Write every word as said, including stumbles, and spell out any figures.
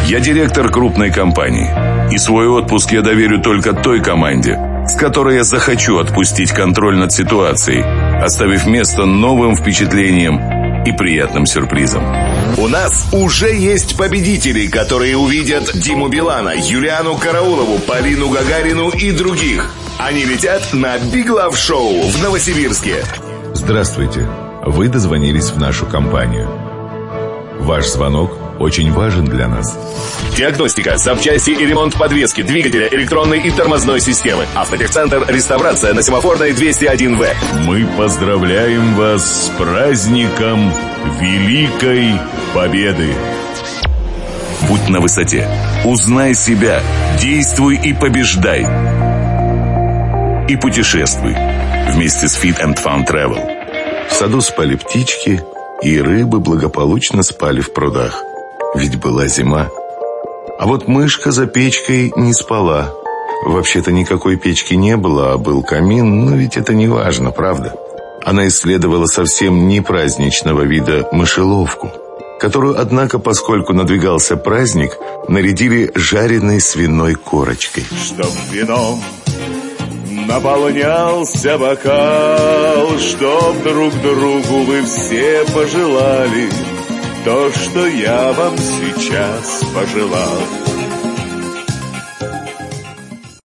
Я директор крупной компании, и свой отпуск я доверю только той команде, с которой я захочу отпустить контроль над ситуацией, оставив место новым впечатлениям и приятным сюрпризам. У нас уже есть победители, которые увидят Диму Билана, Юлиану Караулову, Полину Гагарину и других. Они летят на Big Love Show в Новосибирске. Здравствуйте. Вы дозвонились в нашу компанию. Ваш звонок очень важен для нас. Диагностика, запчасти и ремонт подвески, двигателя, электронной и тормозной системы. Автотехцентр «Реставрация» на Семафорной двести один вэ. Мы поздравляем вас с праздником Великой Победы. Будь на высоте. Узнай себя. Действуй и побеждай. И путешествуй вместе с Fit and Fun Travel. В саду спали птички, и рыбы благополучно спали в прудах. Ведь была зима. А вот мышка за печкой не спала. Вообще-то никакой печки не было, а был камин, но ведь это не важно, правда? Она исследовала совсем не праздничного вида мышеловку, которую, однако, поскольку надвигался праздник, нарядили жареной свиной корочкой. Чтоб вином наполнялся бокал, чтоб друг другу вы все пожелали то, что я вам сейчас пожелал.